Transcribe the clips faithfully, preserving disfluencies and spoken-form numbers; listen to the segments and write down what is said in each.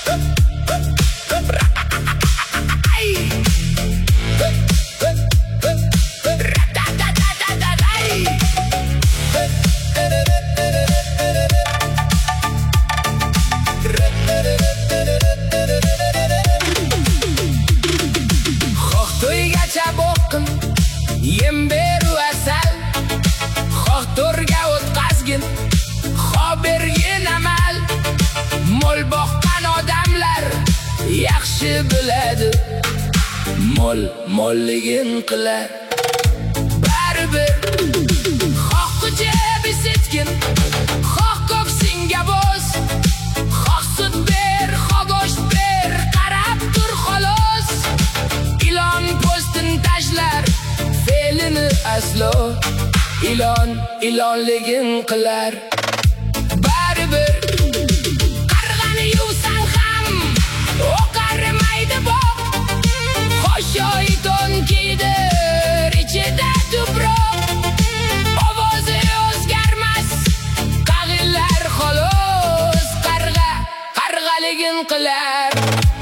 Yem beru asal, xoh to'rga o'tqazgin, xoh bergin amal. Mol boqqan odamlar yaxshi biladi, mol molligin qilar. Baribir xoh qucha bisitgin, xoh ko'ksingga bos, xoh sut ber, xoh go'sht ber, qarab tur xolos. Ilon po'stin tashlar, fe'lini aslo ilon ilonligin qilar. Baribir qarg'ani yuvsan ham o'qarmaydi boq, xoshoyton kiydir ichida tuproq. Ovozi o'zgarmas, qag'illar xolos, qarg'a qarg'aligin qilar.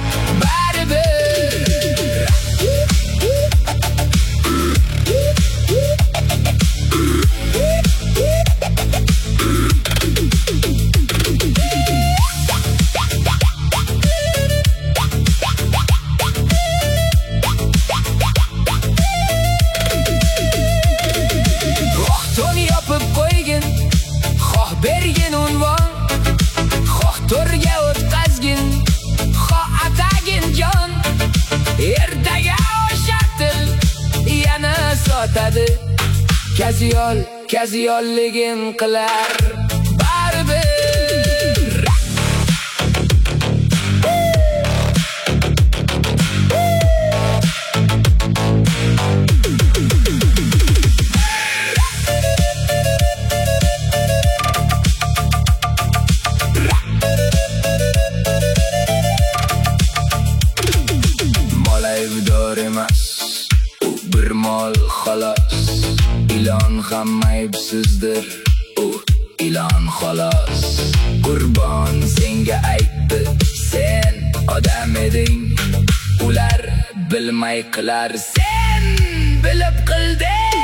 Bergin unvon, xoh to'rga o'tqazgin, xoh atagin jon. Ertaga o'sha til yana sotadi, kaziyol kaziyolligin qilar. Baribir bir mol xolos, ilon ham aybsizdir, u ilon xolos. Qurbon senga aytdi, sen odam eding, ular bilmay qilar, sen bilib qilding.